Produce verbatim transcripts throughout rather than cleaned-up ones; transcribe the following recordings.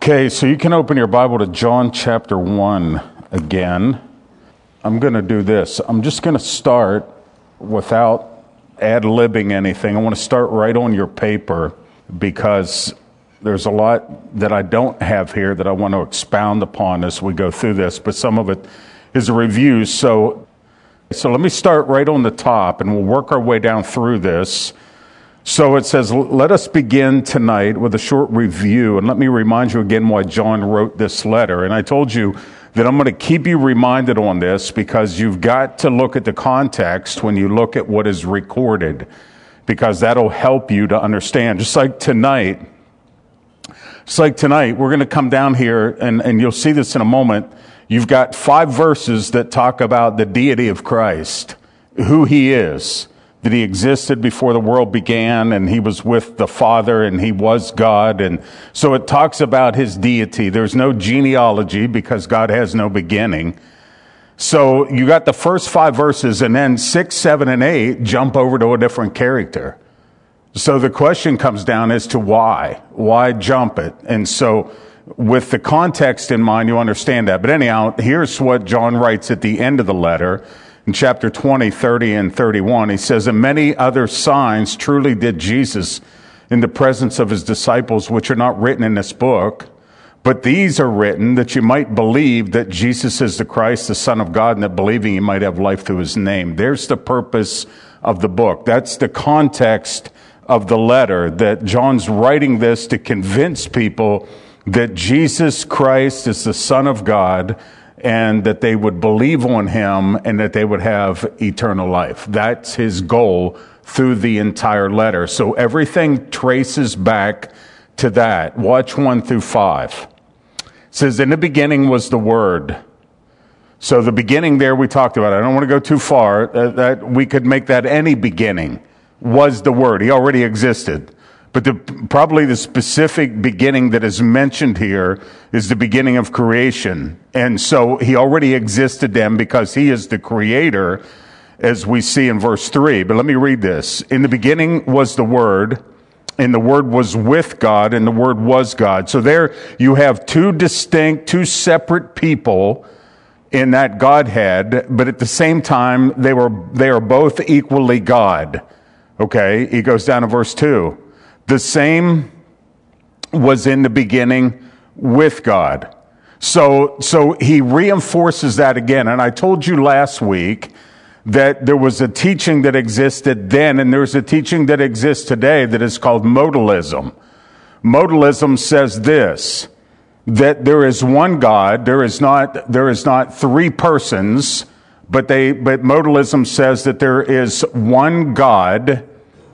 Okay, so you can open your Bible to John chapter one again. I'm going to do this. I'm just going to start without ad-libbing anything. I want to start right on your paper because there's a lot that I don't have here that I want to expound upon as we go through this, but some of it is a review. So, so let me start right on the top and we'll work our way down through this. So it says, let us begin tonight with a short review. And let me remind you again why John wrote this letter. And I told you that I'm going to keep you reminded on this because you've got to look at the context when you look at what is recorded, because that'll help you to understand. Just like tonight, just like tonight, we're going to come down here and, and you'll see this in a moment. You've got five verses that talk about the deity of Christ, who he is. That he existed before the world began, and he was with the Father, and he was God. And so it talks about his deity. There's no genealogy because God has no beginning. So you got the first five verses, and then six, seven, and eight jump over to a different character. So the question comes down as to why. Why jump it? And so with the context in mind, you understand that. But anyhow, here's what John writes at the end of the letter. In chapter twenty, thirty, and thirty-one, he says, and many other signs truly did Jesus in the presence of his disciples, which are not written in this book. But these are written that you might believe that Jesus is the Christ, the Son of God, and that believing you might have life through his name. There's the purpose of the book. That's the context of the letter, that John's writing this to convince people that Jesus Christ is the Son of God, and that they would believe on him and that they would have eternal life. That's his goal through the entire letter. So everything traces back to that. Watch one through five. It says, in the beginning was the Word. So the beginning there we talked about. I don't want to go too far. Uh, that we could make that any beginning was the Word. He already existed. But the, probably the specific beginning that is mentioned here is the beginning of creation. And so he already existed then because he is the creator, as we see in verse three. But let me read this. In the beginning was the Word, and the Word was with God, and the Word was God. So there you have two distinct, two separate people in that Godhead, but at the same time, they were, they are both equally God. Okay, he goes down to verse two. The same was in the beginning with God. So, so he reinforces that again. And I told you last week that there was a teaching that existed then, and there's a teaching that exists today that is called modalism. Modalism says this, that there is one God, there is not, there is not three persons, but they, but modalism says that there is one God,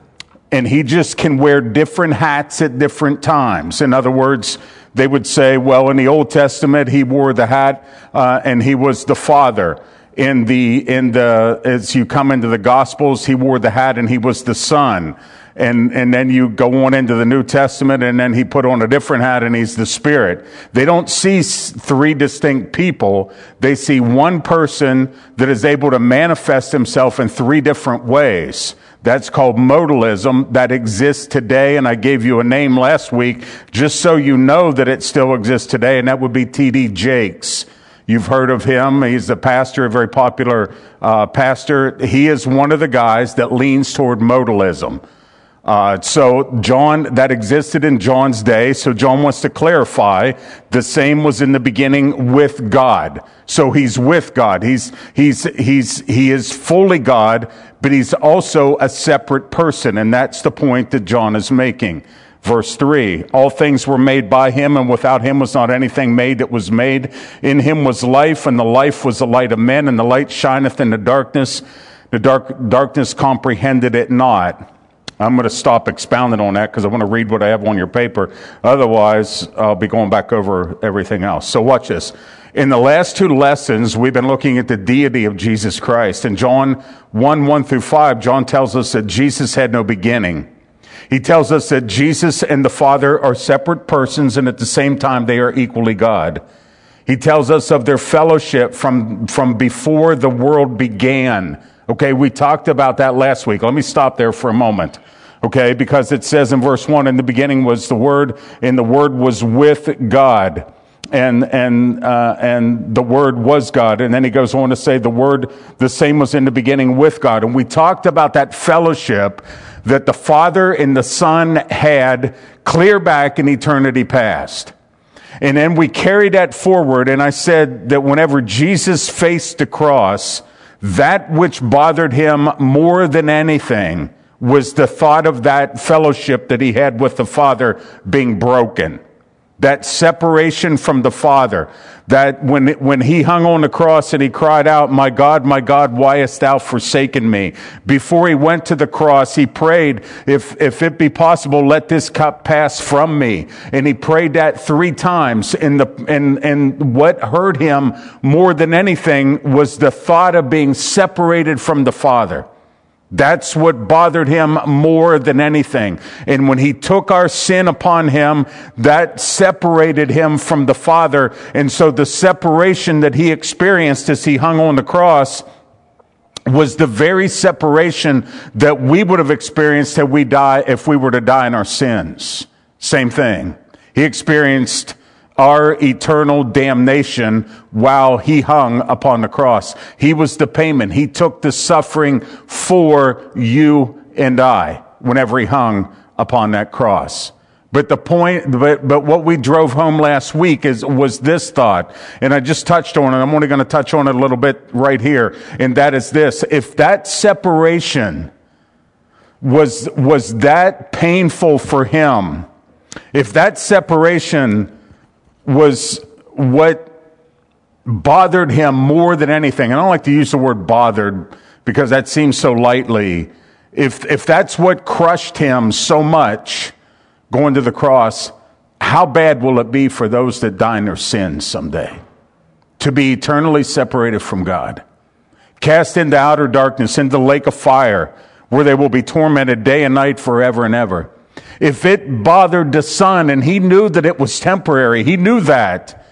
and he just can wear different hats at different times. In other words, they would say, well, in the Old Testament, he wore the hat, uh, and he was the Father. In the, in the, as you come into the Gospels, he wore the hat and he was the Son. And, and then you go on into the New Testament and then he put on a different hat and he's the Spirit. They don't see three distinct people. They see one person that is able to manifest himself in three different ways. That's called modalism. That exists today, and I gave you a name last week just so you know that it still exists today, and that would be T D Jakes. You've heard of him. He's a pastor, a very popular uh, pastor. He is one of the guys that leans toward modalism. Uh, so John, that existed in John's day. So John wants to clarify the same was in the beginning with God. So he's with God. He's, he's, he's, he is fully God, but he's also a separate person. And that's the point that John is making. Verse three, all things were made by him, and without him was not anything made that was made. In him was life, and the life was the light of men, and the light shineth in the darkness. The dark, darkness comprehended it not. I'm going to stop expounding on that because I want to read what I have on your paper. Otherwise, I'll be going back over everything else. So watch this. In the last two lessons, we've been looking at the deity of Jesus Christ. In John one, one through five, John tells us that Jesus had no beginning. He tells us that Jesus and the Father are separate persons, and at the same time, they are equally God. He tells us of their fellowship from, from before the world began. Okay, we talked about that last week. Let me stop there for a moment. Okay, because it says in verse one, in the beginning was the Word, and the Word was with God. And and uh, and the Word was God. And then he goes on to say the Word, the same was in the beginning with God. And we talked about that fellowship that the Father and the Son had clear back in eternity past. And then we carried that forward, and I said that whenever Jesus faced the cross, that which bothered him more than anything was the thought of that fellowship that he had with the Father being broken. That separation from the Father, that when when he hung on the cross and he cried out, "My God, my God, why hast thou forsaken me?" Before he went to the cross, he prayed, if, if it be possible, let this cup pass from me. And he prayed that three times. And, the, and, and what hurt him more than anything was the thought of being separated from the Father. That's what bothered him more than anything. And when he took our sin upon him, that separated him from the Father. And so the separation that he experienced as he hung on the cross was the very separation that we would have experienced had we die, if we were to die in our sins. Same thing. He experienced our eternal damnation while he hung upon the cross. He was the payment. He took the suffering for you and I whenever he hung upon that cross. But the point, but, but what we drove home last week is, was this thought, and I just touched on it. I'm only going to touch on it a little bit right here. And that is this: if that separation was, was that painful for him, if that separation was what bothered him more than anything. And I don't like to use the word bothered because that seems so lightly. If, if that's what crushed him so much going to the cross, how bad will it be for those that die in their sins someday? To be eternally separated from God, cast into outer darkness, into the lake of fire, where they will be tormented day and night forever and ever. If it bothered the Son, and he knew that it was temporary, he knew that.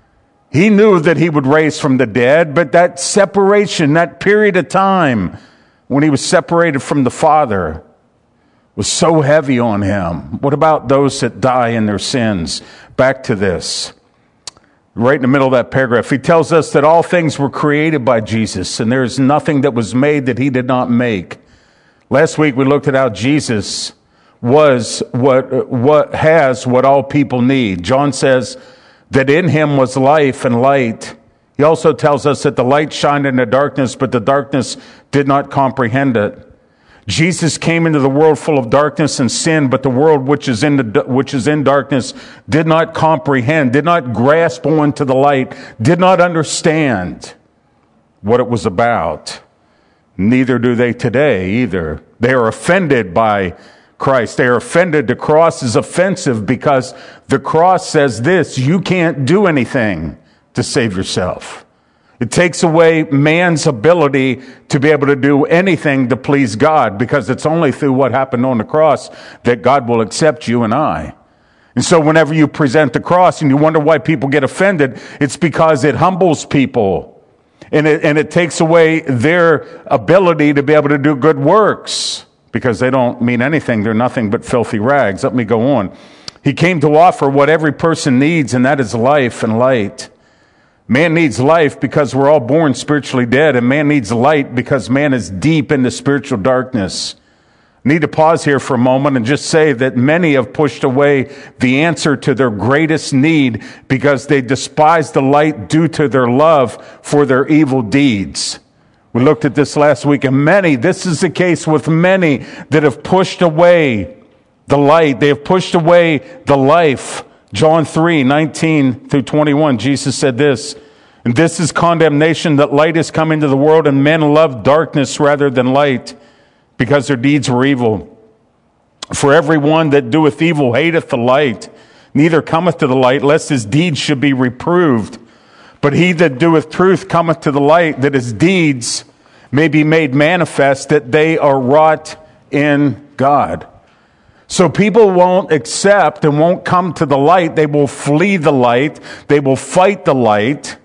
He knew that he would raise from the dead, but that separation, that period of time when he was separated from the Father was so heavy on him. What about those that die in their sins? Back to this. Right in the middle of that paragraph, he tells us that all things were created by Jesus, and there is nothing that was made that he did not make. Last week we looked at how Jesus was what, what has what all people need. John says that in him was life and light. He also tells us that the light shined in the darkness, but the darkness did not comprehend it. Jesus came into the world full of darkness and sin, but the world which is in the, which is in darkness did not comprehend, did not grasp onto the light, did not understand what it was about. Neither do they today either. They are offended by Christ. They are offended. The cross is offensive because the cross says this: you can't do anything to save yourself. It takes away man's ability to be able to do anything to please God, because it's only through what happened on the cross that God will accept you and I. And so whenever you present the cross and you wonder why people get offended, it's because it humbles people, and it, and it takes away their ability to be able to do good works, because they don't mean anything. They're nothing but filthy rags. Let me go on. He came to offer what every person needs, and that is life and light. Man needs life because we're all born spiritually dead, and man needs light because man is deep into spiritual darkness. I need to pause here for a moment and just say that many have pushed away the answer to their greatest need because they despise the light due to their love for their evil deeds. We looked at this last week, and many, this is the case with many that have pushed away the light. They have pushed away the life. John three, nineteen through twenty-one, Jesus said this: "And this is condemnation, that light has come into the world, and men love darkness rather than light, because their deeds were evil. For everyone that doeth evil hateth the light, neither cometh to the light, lest his deeds should be reproved. But he that doeth truth cometh to the light, that his deeds may be made manifest, that they are wrought in God." So people won't accept and won't come to the light. They will flee the light. They will fight the light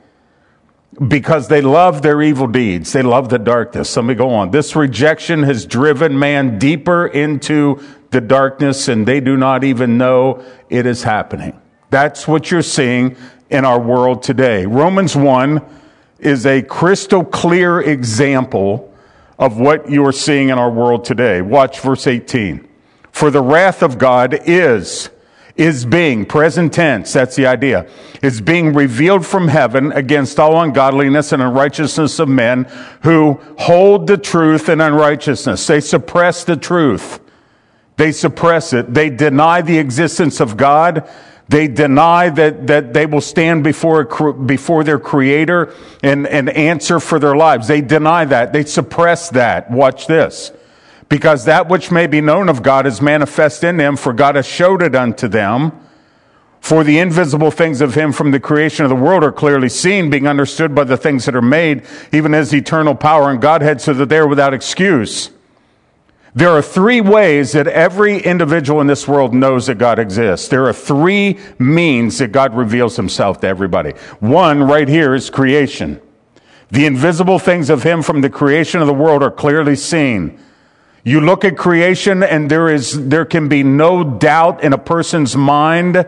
because they love their evil deeds. They love the darkness. Let me go on. This rejection has driven man deeper into the darkness, and they do not even know it is happening. That's what you're seeing in our world today. Romans one is a crystal clear example of what you are seeing in our world today. Watch verse eighteen. For the wrath of God is, is being, present tense, that's the idea, is being revealed from heaven against all ungodliness and unrighteousness of men who hold the truth in unrighteousness. They suppress the truth. They suppress it. They deny the existence of God. They deny that, that they will stand before, before their Creator and, and answer for their lives. They deny that. They suppress that. Watch this. Because that which may be known of God is manifest in them, for God has showed it unto them. For the invisible things of him from the creation of the world are clearly seen, being understood by the things that are made, even as eternal power and Godhead, so that they are without excuse. There are three ways that every individual in this world knows that God exists. There are three means that God reveals himself to everybody. One right here is creation. The invisible things of him from the creation of the world are clearly seen. You look at creation and there is, there can be no doubt in a person's mind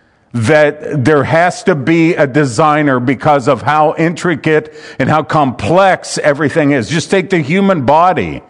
that there has to be a designer because of how intricate and how complex everything is. Just take the human body.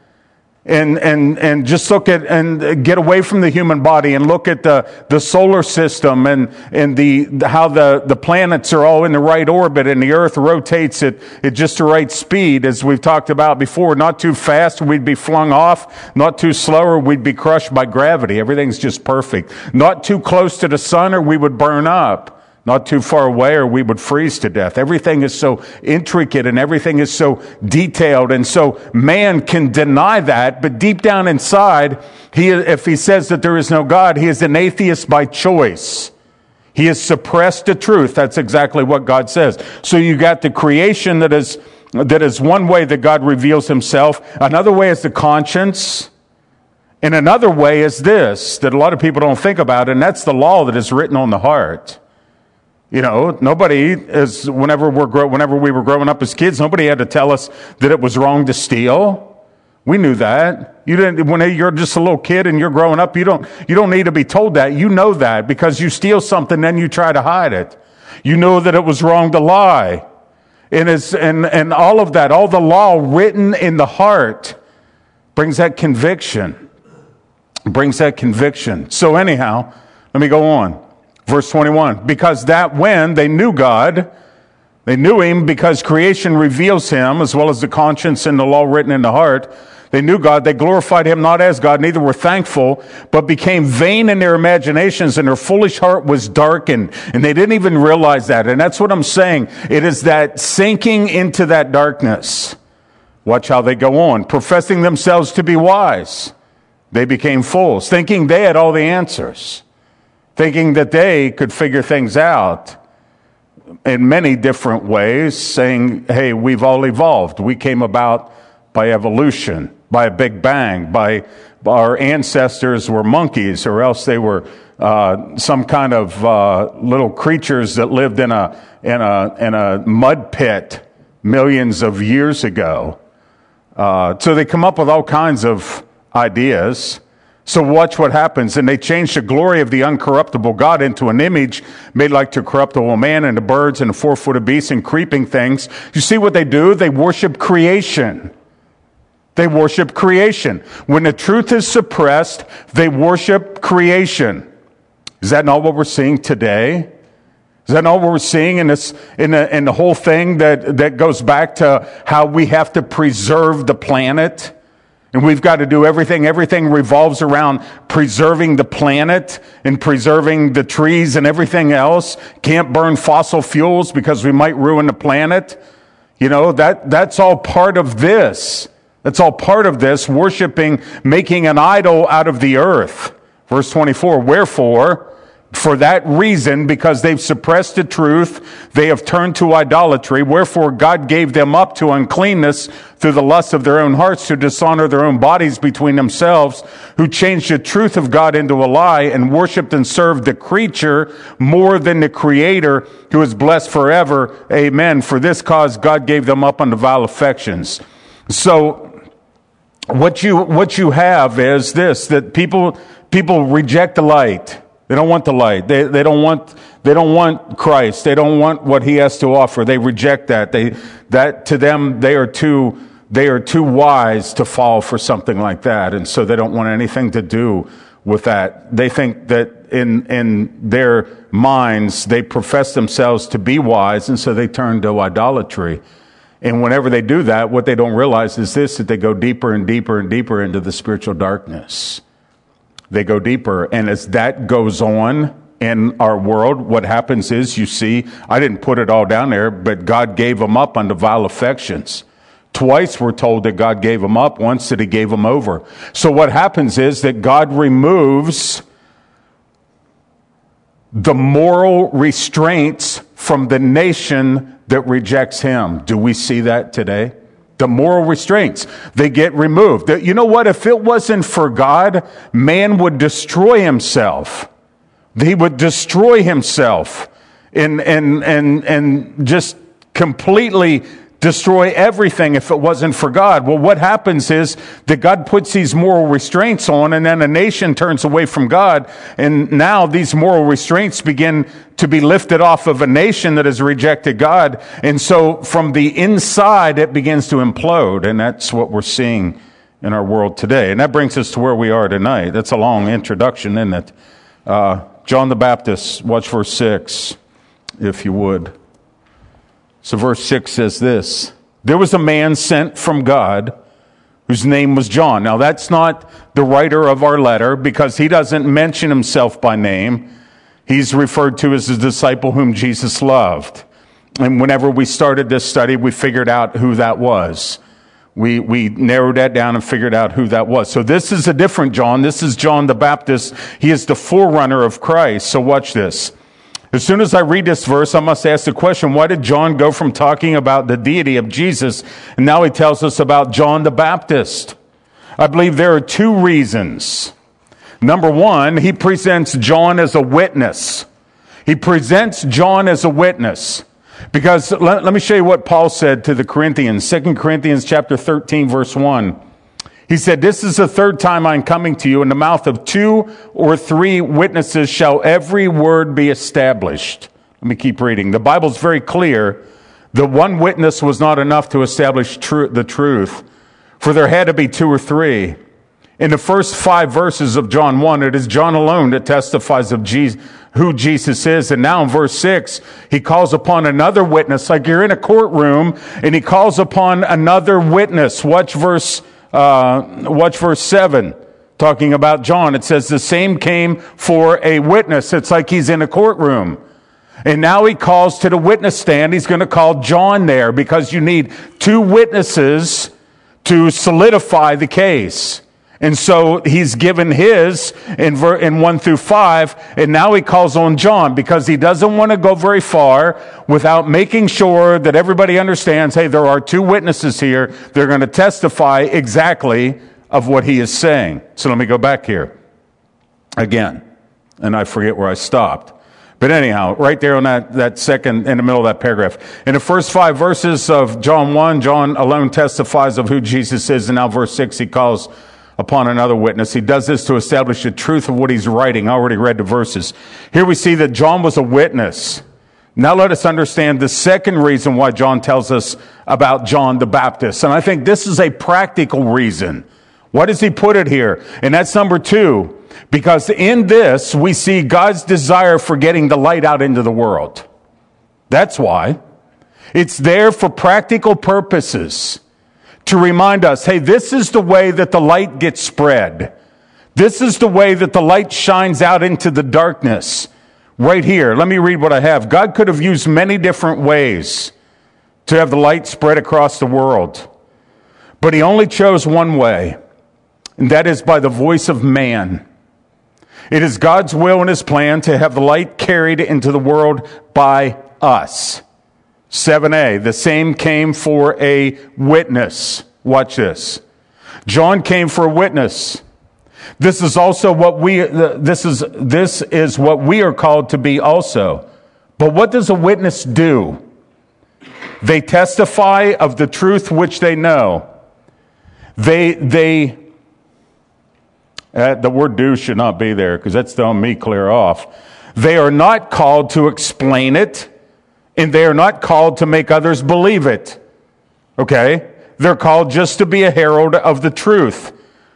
And, and, and just look at, and get away from the human body and look at the, the solar system and, and the, the, how the, the planets are all in the right orbit and the earth rotates at, at just the right speed, as we've talked about before. Not too fast, we'd be flung off. Not too slow, or we'd be crushed by gravity. Everything's just perfect. Not too close to the sun, or we would burn up. Not too far away, or we would freeze to death. Everything is so intricate and everything is so detailed. And so man can deny that, but deep down inside, he, if he says that there is no God, he is an atheist by choice. He has suppressed the truth. That's exactly what God says. So you got the creation that is, that is one way that God reveals himself. Another way is the conscience. And another way is this, that a lot of people don't think about, and that's the law that is written on the heart. You know, nobody is, whenever we're grow, whenever we were growing up as kids, nobody had to tell us that it was wrong to steal. We knew that. You didn't, when you're just a little kid and you're growing up, you don't, you don't need to be told that. You know that because you steal something, then you try to hide it. You know that it was wrong to lie. And it's, and, and all of that, all the law written in the heart brings that conviction. Brings that conviction. So anyhow, let me go on. Verse twenty-one, because that when they knew God, they knew him because creation reveals him, as well as the conscience and the law written in the heart. They knew God, they glorified him not as God, neither were thankful, but became vain in their imaginations, and their foolish heart was darkened. And they didn't even realize that. And that's what I'm saying. It is that sinking into that darkness. Watch how they go on. Professing themselves to be wise, they became fools, thinking they had all the answers. Thinking that they could figure things out in many different ways, saying, hey, we've all evolved. We came about by evolution, by a big bang, by, by our ancestors were monkeys, or else they were uh, some kind of uh, little creatures that lived in a, in a, in a mud pit millions of years ago. Uh, so they come up with all kinds of ideas. So watch what happens. And they changed the glory of the uncorruptible God into an image made like to corruptible man and the birds and the four-footed beasts and creeping things. You see what they do? They worship creation. They worship creation. When the truth is suppressed, they worship creation. Is that not what we're seeing today? Is that not what we're seeing in this, in the, in the whole thing that, that goes back to how we have to preserve the planet? And we've got to do everything. Everything revolves around preserving the planet and preserving the trees and everything else. Can't burn fossil fuels because we might ruin the planet. You know, that, that's all part of this. That's all part of this, worshiping, making an idol out of the earth. Verse twenty-four, wherefore, for that reason, because they've suppressed the truth, they have turned to idolatry. Wherefore God gave them up to uncleanness through the lust of their own hearts, to dishonor their own bodies between themselves, who changed the truth of God into a lie and worshiped and served the creature more than the Creator, who is blessed forever. Amen. For this cause God gave them up unto vile affections. So what you what you have is this, that people people reject the light. They don't want the light. They they don't want they don't want Christ. They don't want what he has to offer. They reject that. They that to them they are too they are too wise to fall for something like that, and so they don't want anything to do with that. They think that in in their minds they profess themselves to be wise, and so they turn to idolatry. And whenever they do that, what they don't realize is this, that they go deeper and deeper and deeper into the spiritual darkness. They go deeper. And as that goes on in our world, what happens is, you see, I didn't put it all down there, but God gave them up unto vile affections. Twice we're told that God gave them up, once that he gave them over. So what happens is that God removes the moral restraints from the nation that rejects him. Do we see that today? The moral restraints, they get removed. You know what? If it wasn't for God, man would destroy himself. He would destroy himself and, and, and, and just completely destroy everything if it wasn't for God. Well, what happens is that God puts these moral restraints on, and then a nation turns away from God. And now these moral restraints begin to be lifted off of a nation that has rejected God. And so from the inside, it begins to implode. And that's what we're seeing in our world today. And that brings us to where we are tonight. That's a long introduction, isn't it? Uh, John the Baptist, watch verse six, if you would. So verse six says this: there was a man sent from God whose name was John. Now that's not the writer of our letter, because he doesn't mention himself by name. He's referred to as the disciple whom Jesus loved. And whenever we started this study, we figured out who that was. We we narrowed that down and figured out who that was. So this is a different John. This is John the Baptist. He is the forerunner of Christ. So watch this. As soon as I read this verse, I must ask the question, why did John go from talking about the deity of Jesus, and now he tells us about John the Baptist? I believe there are two reasons. Number one, he presents John as a witness. He presents John as a witness. Because let, let me show you what Paul said to the Corinthians. Second Corinthians chapter thirteen, verse one. He said, this is the third time I'm coming to you. In the mouth of two or three witnesses shall every word be established. Let me keep reading. The Bible's very clear. The one witness was not enough to establish tr- the truth, for there had to be two or three. In the first five verses of John one, it is John alone that testifies of Jesus, who Jesus is. And now in verse six, he calls upon another witness, like you're in a courtroom, and he calls upon another witness. Watch verse Uh, watch verse seven, talking about John. It says, the same came for a witness. It's like he's in a courtroom. And now he calls to the witness stand. He's going to call John there, because you need two witnesses to solidify the case. And so he's given his in, ver- in one through five, and now he calls on John, because he doesn't want to go very far without making sure that everybody understands, hey, there are two witnesses here. They're going to testify exactly of what he is saying. So let me go back here again, and I forget where I stopped. But anyhow, right there on that, that second, in the middle of that paragraph. In the first five verses of John one, John alone testifies of who Jesus is, and now verse six, he calls upon another witness. He does this to establish the truth of what he's writing. I already read the verses. Here we see that John was a witness. Now let us understand the second reason why John tells us about John the Baptist. And I think this is a practical reason. Why does he put it here? And that's number two. Because in this, we see God's desire for getting the light out into the world. That's why. It's there for practical purposes, to remind us, hey, this is the way that the light gets spread. This is the way that the light shines out into the darkness. Right here, let me read what I have. God could have used many different ways to have the light spread across the world. But he only chose one way, and that is by the voice of man. It is God's will and his plan to have the light carried into the world by us. seven A, the same came for a witness. Watch this. John came for a witness. This is also what we, this is, this is what we are called to be also. But what does a witness do? They testify of the truth which they know. They, they, uh, the word do should not be there because that's throwing me clear off. They are not called to explain it, and they are not called to make others believe it. Okay? They're called just to be a herald of the truth.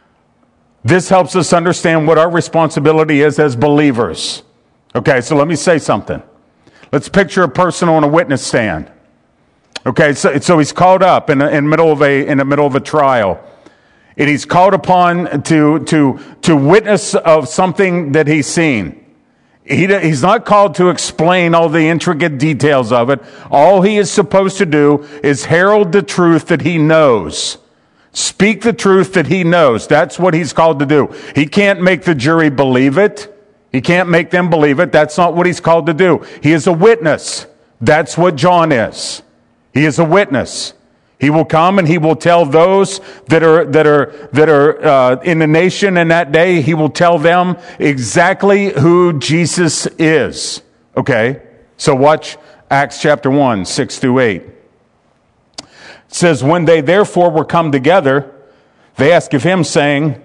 This helps us understand what our responsibility is as believers. Okay, so let me say something. Let's picture a person on a witness stand. Okay, so, so he's called up in, a, in, middle of a, in the middle of a trial. And he's called upon to, to, to witness of something that he's seen. He, he's not called to explain all the intricate details of it. All he is supposed to do is herald the truth that he knows. Speak the truth that he knows. That's what he's called to do. He can't make the jury believe it. He can't make them believe it. That's not what he's called to do. He is a witness. That's what John is. He is a witness. He will come and he will tell those that are that are that are uh, in the nation in that day. He will tell them exactly who Jesus is. Okay, so watch Acts chapter one, six through eight. It says, when they therefore were come together, they asked of him, saying,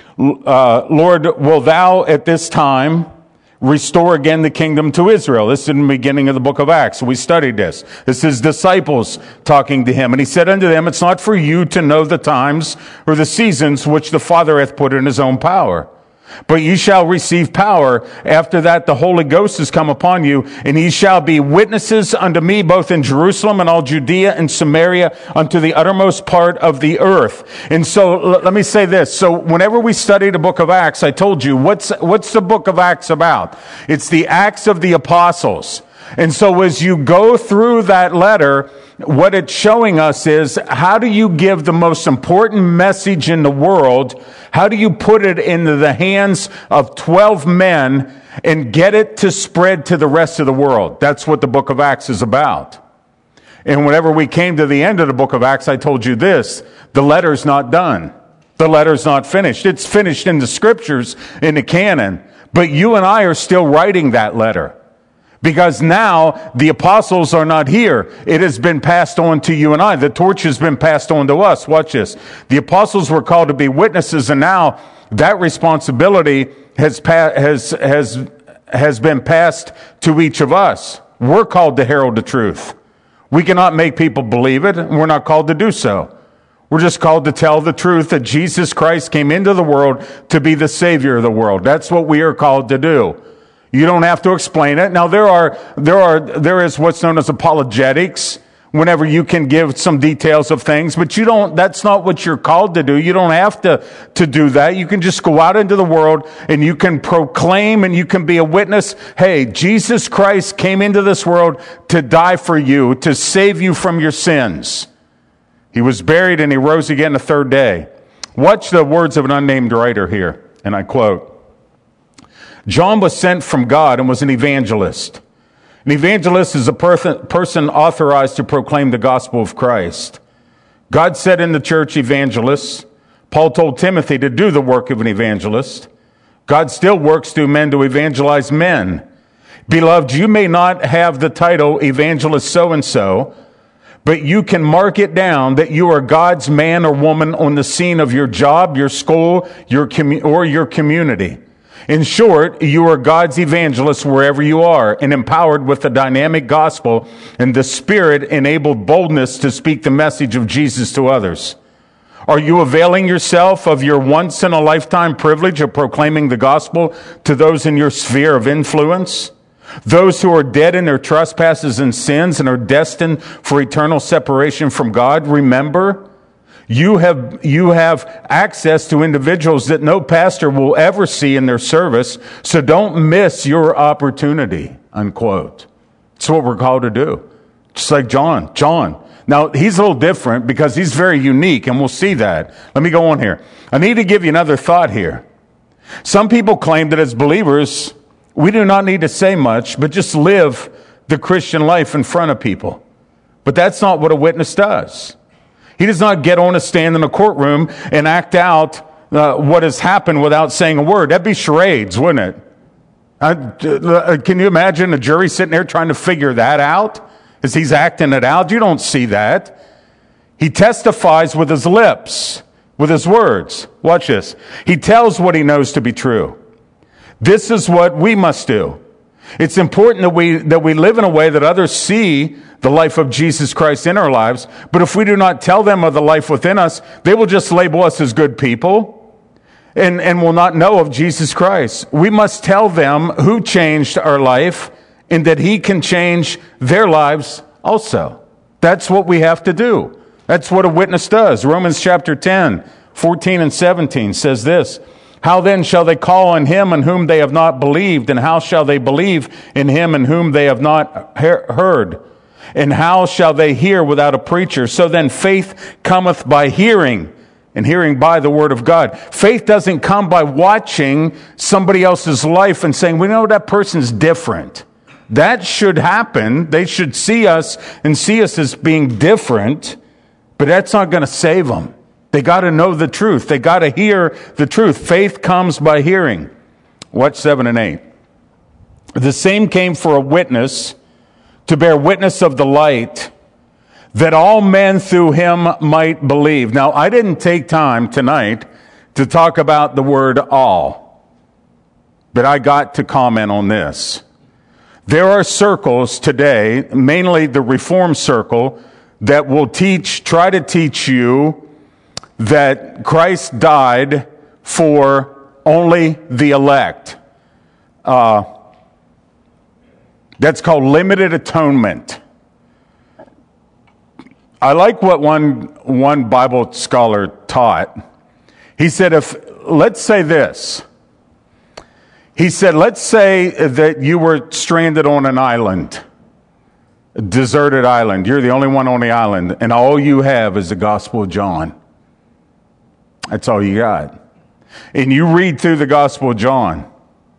uh, Lord, will thou at this time restore again the kingdom to Israel? This is in the beginning of the book of Acts. We studied this. This is disciples talking to him. And he said unto them, it's not for you to know the times or the seasons which the Father hath put in his own power. But ye shall receive power. After that the Holy Ghost is come upon you, and ye shall be witnesses unto me both in Jerusalem and all Judea and Samaria unto the uttermost part of the earth. And so l- let me say this. So whenever we study the book of Acts, I told you, what's, what's the book of Acts about? It's the Acts of the Apostles. And so as you go through that letter, what it's showing us is, how do you give the most important message in the world? How do you put it into the hands of twelve men and get it to spread to the rest of the world? That's what the book of Acts is about. And whenever we came to the end of the book of Acts, I told you this: the letter's not done. The letter's not finished. It's finished in the scriptures, in the canon, but you and I are still writing that letter. Because now the apostles are not here. It has been passed on to you and I. The torch has been passed on to us. Watch this. The apostles were called to be witnesses, and now that responsibility has pa- has has has been passed to each of us. We're called to herald the truth. We cannot make people believe it. We're not called to do so. We're just called to tell the truth that Jesus Christ came into the world to be the Savior of the world. That's what we are called to do. You don't have to explain it. Now there are, there are, there is what's known as apologetics, whenever you can give some details of things, but you don't, that's not what you're called to do. You don't have to, to do that. You can just go out into the world and you can proclaim and you can be a witness. Hey, Jesus Christ came into this world to die for you, to save you from your sins. He was buried and he rose again the third day. Watch the words of an unnamed writer here, and I quote, John was sent from God and was an evangelist. An evangelist is a per- person authorized to proclaim the gospel of Christ. God said in the church, evangelists. Paul told Timothy to do the work of an evangelist. God still works through men to evangelize men. Beloved, you may not have the title evangelist so-and-so, but you can mark it down that you are God's man or woman on the scene of your job, your school, your commu- or your community. In short, you are God's evangelist wherever you are, and empowered with the dynamic gospel and the Spirit-enabled boldness to speak the message of Jesus to others. Are you availing yourself of your once-in-a-lifetime privilege of proclaiming the gospel to those in your sphere of influence? Those who are dead in their trespasses and sins and are destined for eternal separation from God? Remember, You have, you have access to individuals that no pastor will ever see in their service, so don't miss your opportunity, unquote. It's what we're called to do. Just like John. John. Now, he's a little different because he's very unique, and we'll see that. Let me go on here. I need to give you another thought here. Some people claim that as believers, we do not need to say much, but just live the Christian life in front of people. But that's not what a witness does. He does not get on a stand in a courtroom and act out uh, what has happened without saying a word. That'd be charades, wouldn't it? Uh, can you imagine a jury sitting there trying to figure that out as he's acting it out? You don't see that. He testifies with his lips. with his words. Watch this. He tells what he knows to be true. This is what we must do. It's important that we that we live in a way that others see the life of Jesus Christ in our lives. But if we do not tell them of the life within us, they will just label us as good people and, and will not know of Jesus Christ. We must tell them who changed our life and that he can change their lives also. That's what we have to do. That's what a witness does. Romans chapter ten, fourteen and seventeen says this. How then shall they call on him in whom they have not believed? And how shall they believe in him in whom they have not heard? And how shall they hear without a preacher? So then faith cometh by hearing, and hearing by the word of God. Faith doesn't come by watching somebody else's life and saying, we know that person's different. That should happen. They should see us and see us as being different, but that's not going to save them. They got to know the truth. They got to hear the truth. Faith comes by hearing. Watch seven and eight. The same came for a witness, to bear witness of the light, that all men through him might believe. Now, I didn't take time tonight to talk about the word all, but I got to comment on this. There are circles today, mainly the Reform circle, that will teach, try to teach you that Christ died for only the elect. Uh, that's called limited atonement. I like what one, one Bible scholar taught. He said, if, let's say this. He said, let's say that you were stranded on an island, a deserted island. You're the only one on the island, and all you have is the Gospel of John. That's all you got. And you read through the Gospel of John.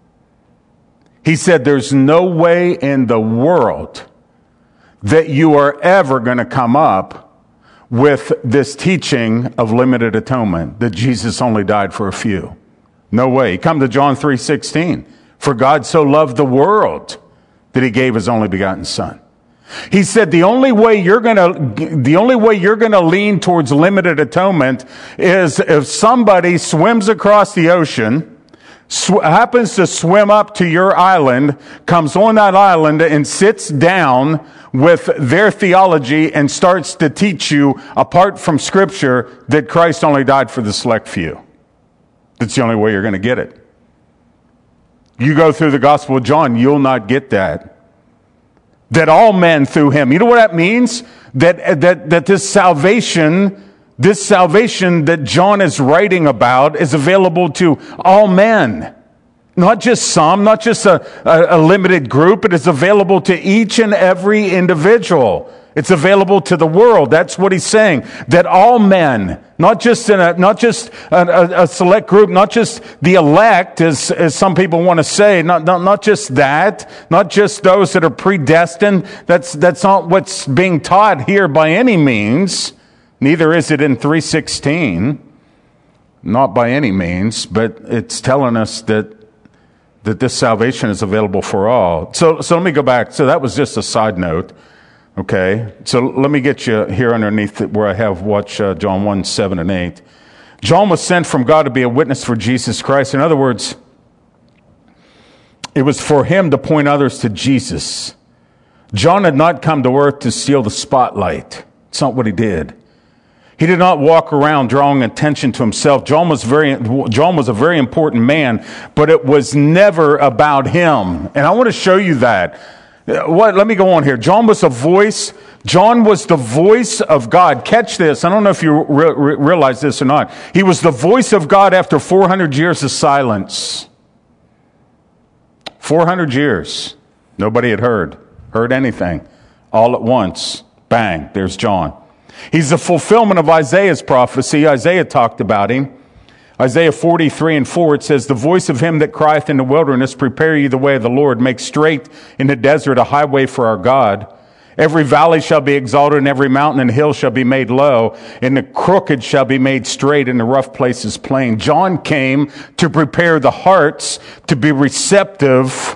He said, there's no way in the world that you are ever going to come up with this teaching of limited atonement, that Jesus only died for a few. No way. Come to John three sixteen. For God so loved the world that he gave his only begotten Son. He said the only way you're going to the only way you're going to lean towards limited atonement is if somebody swims across the ocean, sw- happens to swim up to your island, comes on that island and sits down with their theology and starts to teach you apart from Scripture that Christ only died for the select few. That's the only way you're going to get it. You go through the Gospel of John, you'll not get that. That all men through him. You know what that means? That, that, that this salvation, this salvation that John is writing about is available to all men. Not just some, not just a, a, a limited group. It is available to each and every individual. It's available to the world. That's what he's saying. That all men, not just in a, not just a, a, a select group, not just the elect, as, as some people want to say, not, not, not just that, not just those that are predestined. That's, that's not what's being taught here by any means. Neither is it in three sixteen. Not by any means, but it's telling us that that this salvation is available for all. So, so let me go back. So that was just a side note. Okay, so let me get you here underneath where I have watch uh, John one, seven and eight. John was sent from God to be a witness for Jesus Christ. In other words, it was for him to point others to Jesus. John had not come to earth to steal the spotlight. It's not what he did. He did not walk around drawing attention to himself. John was very, John was a very important man, but it was never about him. And I want to show you that. What? Let me go on here. John was a voice. John was the voice of God. Catch this. I don't know if you re- re- realize this or not. He was the voice of God after four hundred years of silence. four hundred years. Nobody had heard, heard anything. All at once, bang, there's John. He's the fulfillment of Isaiah's prophecy. Isaiah talked about him. Isaiah forty-three and four, it says, the voice of him that crieth in the wilderness, prepare ye the way of the Lord, make straight in the desert a highway for our God. Every valley shall be exalted, and every mountain and hill shall be made low, and the crooked shall be made straight, and the rough places plain. John came to prepare the hearts to be receptive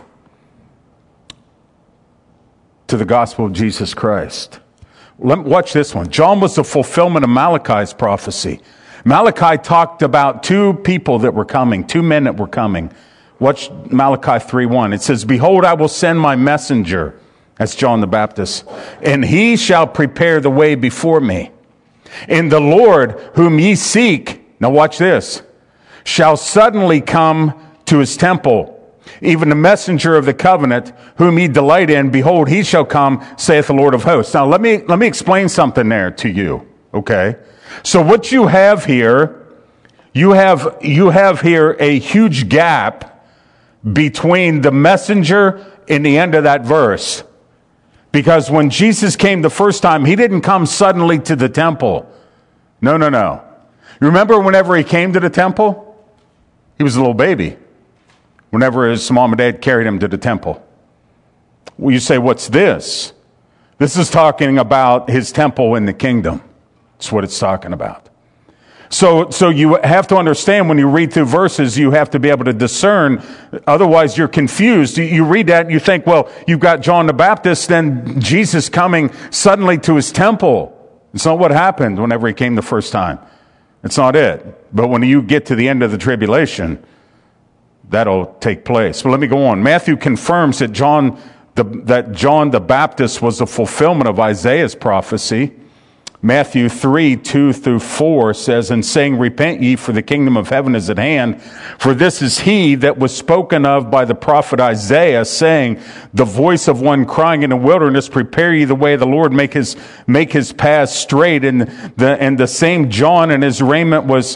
to the gospel of Jesus Christ. Let me watch this one. John was the fulfillment of Malachi's prophecy. Malachi talked about two people that were coming, two men that were coming. Watch Malachi three one. It says, behold, I will send my messenger. That's John the Baptist. And he shall prepare the way before me. And the Lord whom ye seek, now watch this, shall suddenly come to his temple. Even the messenger of the covenant, whom ye delight in, behold, he shall come, saith the Lord of hosts. Now let me, let me explain something there to you, okay? So what you have here, you have, you have here a huge gap between the messenger and the end of that verse. Because when Jesus came the first time, he didn't come suddenly to the temple. No, no, no. You remember whenever he came to the temple? He was a little baby. Whenever his mom and dad carried him to the temple. Well, you say, what's this? This is talking about his temple in the kingdom. That's what it's talking about. So, so you have to understand when you read through verses, you have to be able to discern. Otherwise, you're confused. You, you read that and you think, well, you've got John the Baptist, then Jesus coming suddenly to his temple. It's not what happened whenever he came the first time. It's not it. But when you get to the end of the tribulation, that'll take place. But let me go on. Matthew confirms that John the, that John the Baptist was a fulfillment of Isaiah's prophecy. Matthew three, two through four says, and saying, repent ye, for the kingdom of heaven is at hand. For this is he that was spoken of by the prophet Isaiah, saying, the voice of one crying in the wilderness, prepare ye the way of the Lord, make his, make his paths straight. And the, and the same John, and his raiment was,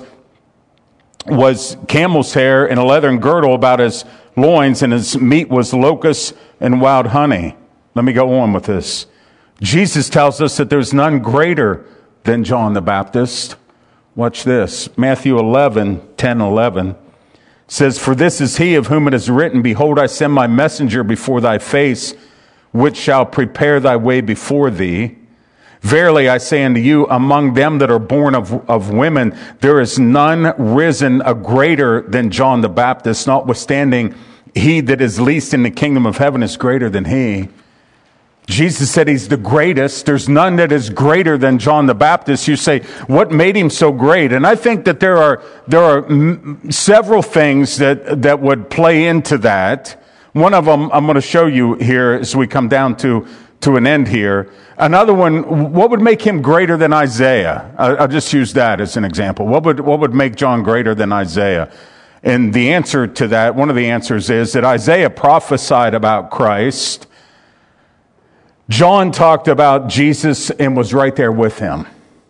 was camel's hair and a leathern girdle about his loins, and his meat was locusts and wild honey. Let me go on with this. Jesus tells us that there's none greater than John the Baptist. Watch this. Matthew eleven, ten, eleven says, for this is he of whom it is written, behold, I send my messenger before thy face, which shall prepare thy way before thee. Verily I say unto you, among them that are born of, of women, there is none risen a greater than John the Baptist, notwithstanding he that is least in the kingdom of heaven is greater than he. Jesus said he's the greatest. There's none that is greater than John the Baptist. You say, what made him so great? And I think that there are there are m- several things that that would play into that. One of them I'm going to show you here as we come down to to an end here. Another one, what would make him greater than Isaiah? I'll, I'll just use that as an example. What would what would make John greater than Isaiah? And the answer to that, one of the answers is that Isaiah prophesied about Christ. John talked about Jesus and was right there with him.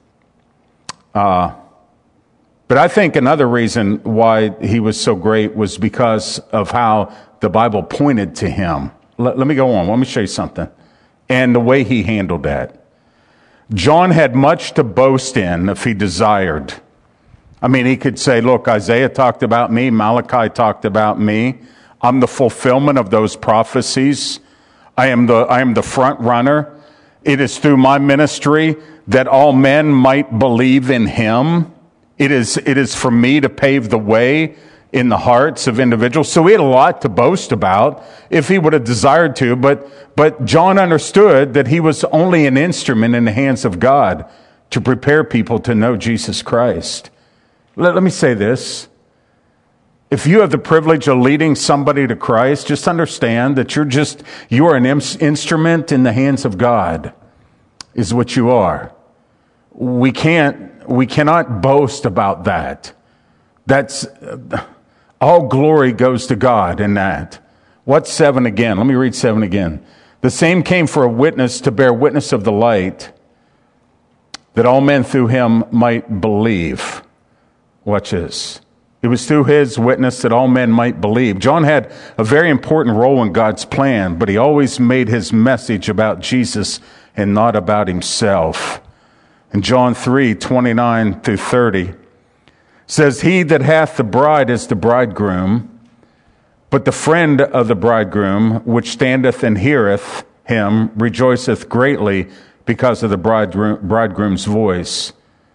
Uh, but I think another reason why he was so great was because of how the Bible pointed to him. Let, let me go on. Let me show you something. And the way he handled that. John had much to boast in if he desired. I mean, he could say, look, Isaiah talked about me. Malachi talked about me. I'm the fulfillment of those prophecies. I am the I am the front runner. It is through my ministry that all men might believe in him. It is it is for me to pave the way in the hearts of individuals. So he had a lot to boast about if he would have desired to, but but John understood that he was only an instrument in the hands of God to prepare people to know Jesus Christ. Let, let me say this. If you have the privilege of leading somebody to Christ, just understand that you're just, you are an instrument in the hands of God, is what you are. We can't, we cannot boast about that. That's, all glory goes to God in that. What's seven again? Let me read seven again. The same came for a witness to bear witness of the light, that all men through him might believe. Watch this. It was through his witness that all men might believe. John had a very important role in God's plan, but he always made his message about Jesus and not about himself. In John three, twenty-nine through thirty, says, he that hath the bride is the bridegroom, but the friend of the bridegroom, which standeth and heareth him, rejoiceth greatly because of the bridegroom, bridegroom's voice.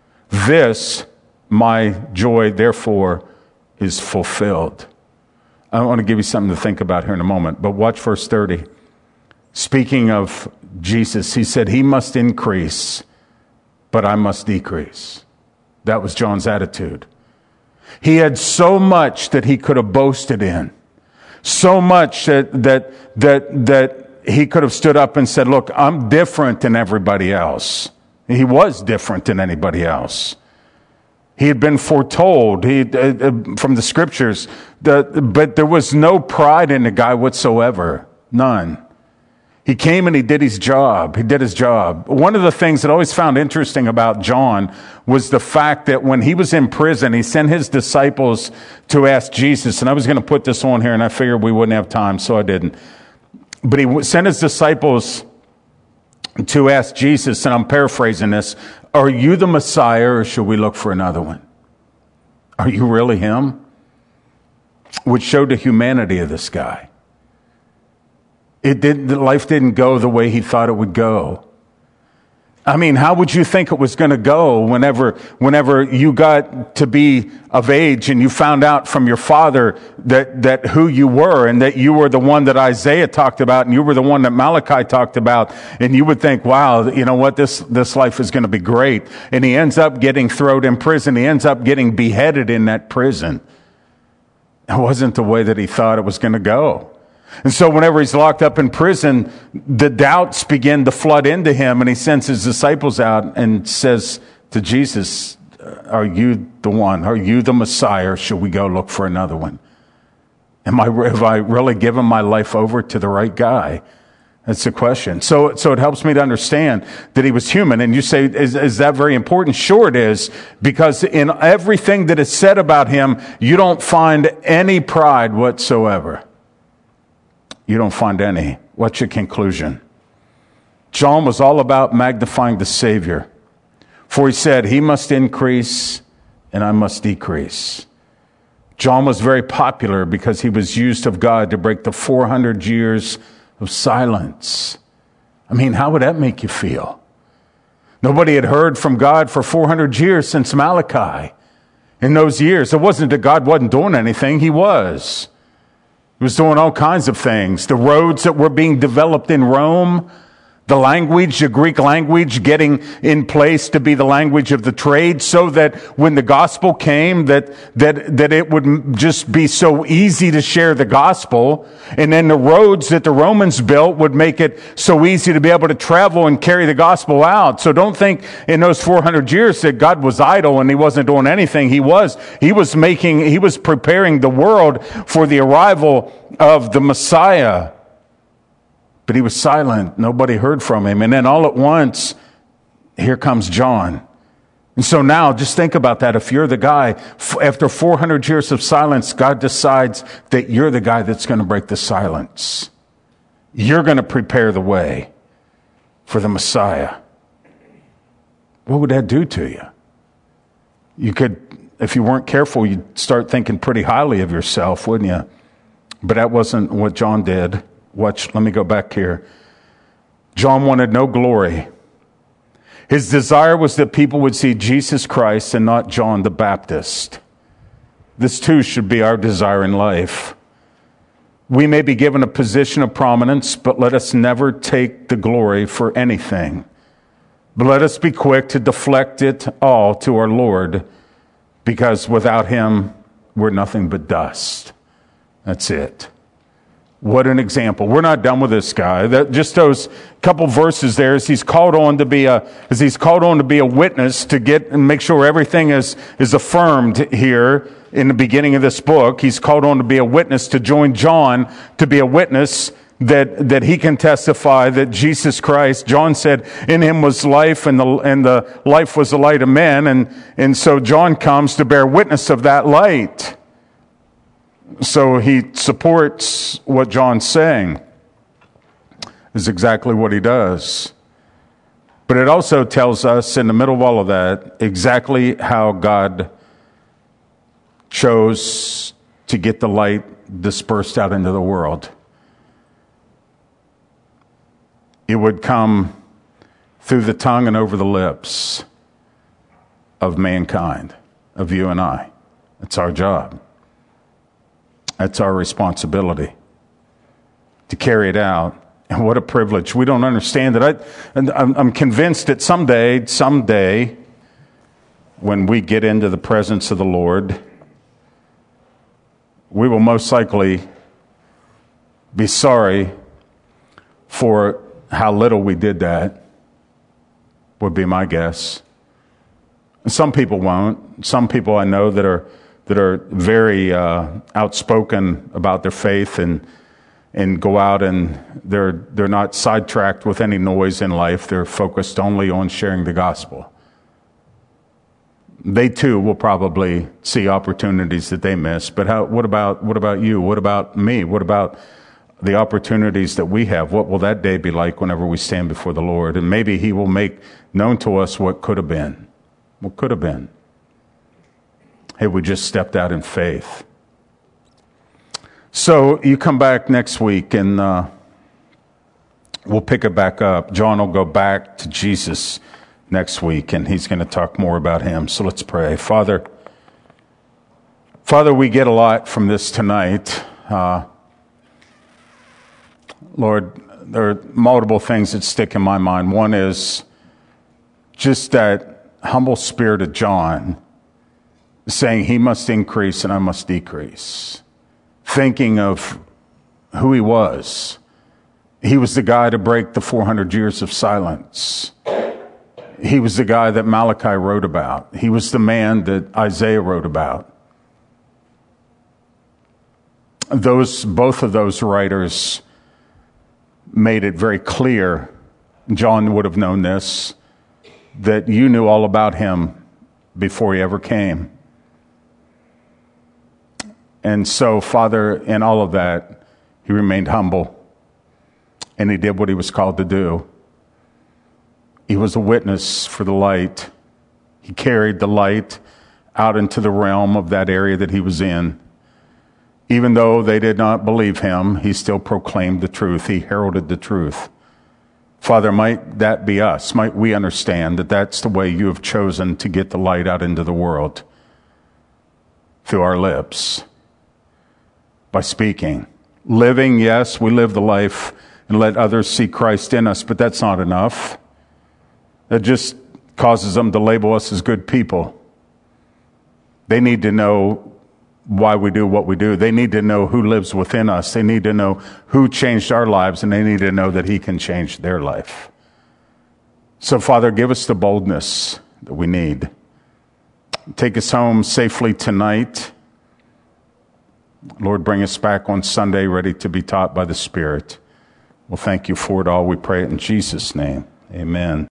This, my joy, therefore, is fulfilled. I want to give you something to think about here in a moment, but watch verse thirty. Speaking of Jesus, he said, he must increase, but I must decrease. That was John's attitude. He had so much that he could have boasted in. So much that, that, that, that he could have stood up and said, look, I'm different than everybody else. He was different than anybody else. He had been foretold he, uh, from the scriptures, that, but there was no pride in the guy whatsoever. None. He came and he did his job. He did his job. One of the things that I always found interesting about John was the fact that when he was in prison, he sent his disciples to ask Jesus. And I was going to put this on here, and I figured we wouldn't have time, so I didn't. But he sent his disciples to ask Jesus, and I'm paraphrasing this, are you the Messiah, or should we look for another one? Are you really him? Which showed the humanity of this guy. It didn't, life didn't go the way he thought it would go. I mean, how would you think it was going to go whenever, whenever you got to be of age and you found out from your father that, that who you were, and that you were the one that Isaiah talked about, and you were the one that Malachi talked about, and you would think, wow, you know what, this, this life is going to be great. And he ends up getting thrown in prison. He ends up getting beheaded in that prison. It wasn't the way that he thought it was going to go. And so whenever he's locked up in prison, the doubts begin to flood into him, and he sends his disciples out and says to Jesus, are you the one? Are you the Messiah? Or should we go look for another one? Am I, have I really given my life over to the right guy? That's the question. So, so it helps me to understand that he was human. And you say, is, is that very important? Sure it is, because in everything that is said about him, you don't find any pride whatsoever. You don't find any. What's your conclusion? John was all about magnifying the Savior. For he said, he must increase and I must decrease. John was very popular because he was used of God to break the four hundred years of silence. I mean, how would that make you feel? Nobody had heard from God for four hundred years since Malachi. In those years, it wasn't that God wasn't doing anything. He was. He was doing all kinds of things. The roads that were being developed in Rome, the language, the Greek language getting in place to be the language of the trade, so that when the gospel came, that, that, that it would just be so easy to share the gospel. And then the roads that the Romans built would make it so easy to be able to travel and carry the gospel out. So don't think in those four hundred years that God was idle and he wasn't doing anything. He was. He was making, he was preparing the world for the arrival of the Messiah. But he was silent. Nobody heard from him. And then all at once, here comes John. And so now just think about that. If you're the guy, after four hundred years of silence, God decides that you're the guy that's going to break the silence. You're going to prepare the way for the Messiah. What would that do to you? You could, if you weren't careful, you'd start thinking pretty highly of yourself, wouldn't you? But that wasn't what John did. Watch, let me go back here. John wanted no glory. His desire was that people would see Jesus Christ and not John the Baptist. This too should be our desire in life. We may be given a position of prominence, but let us never take the glory for anything. But let us be quick to deflect it all to our Lord, because without him, we're nothing but dust. That's it. What an example. We're not done with this guy. That, just those couple verses there, as he's called on to be a, as he's called on to be a witness, to get and make sure everything is, is affirmed here in the beginning of this book. He's called on to be a witness, to join John, to be a witness that, that he can testify that Jesus Christ, John said, in him was life, and the, and the life was the light of men. And, and so John comes to bear witness of that light. So he supports what John's saying, is exactly what he does. But it also tells us, in the middle of all of that, exactly how God chose to get the light dispersed out into the world. It would come through the tongue and over the lips of mankind, of you and I. It's our job. That's our responsibility to carry it out. And what a privilege. We don't understand that. I, and I'm, I'm convinced that someday, someday, when we get into the presence of the Lord, we will most likely be sorry for how little we did that, would be my guess. Some people won't. Some people I know that are that are very uh, outspoken about their faith and and go out and they're they're not sidetracked with any noise in life. They're focused only on sharing the gospel. They too will probably see opportunities that they miss. But how, what about what about you? What about me? What about the opportunities that we have? What will that day be like whenever we stand before the Lord? And maybe He will make known to us what could have been. What could have been. Had we just stepped out in faith. So you come back next week and uh, we'll pick it back up. John will go back to Jesus next week and he's going to talk more about Him. So let's pray. Father, Father, we get a lot from this tonight. Uh, Lord, there are multiple things that stick in my mind. One is just that humble spirit of John saying he must increase and I must decrease. Thinking of who he was. He was the guy to break the four hundred years of silence. He was the guy that Malachi wrote about. He was the man that Isaiah wrote about. Those, both of those writers made it very clear, John would have known this, that you knew all about him before he ever came. And so, Father, in all of that, he remained humble and he did what he was called to do. He was a witness for the light. He carried the light out into the realm of that area that he was in. Even though they did not believe him, he still proclaimed the truth. He heralded the truth. Father, might that be us? Might we understand that that's the way you have chosen to get the light out into the world? Through our lips. By speaking. Living, yes, we live the life and let others see Christ in us, but that's not enough. That just causes them to label us as good people. They need to know why we do what we do. They need to know who lives within us. They need to know who changed our lives, and they need to know that He can change their life. So, Father, give us the boldness that we need. Take us home safely tonight. Lord, bring us back on Sunday ready to be taught by the Spirit. Well, thank you for it all. We pray it in Jesus' name. Amen.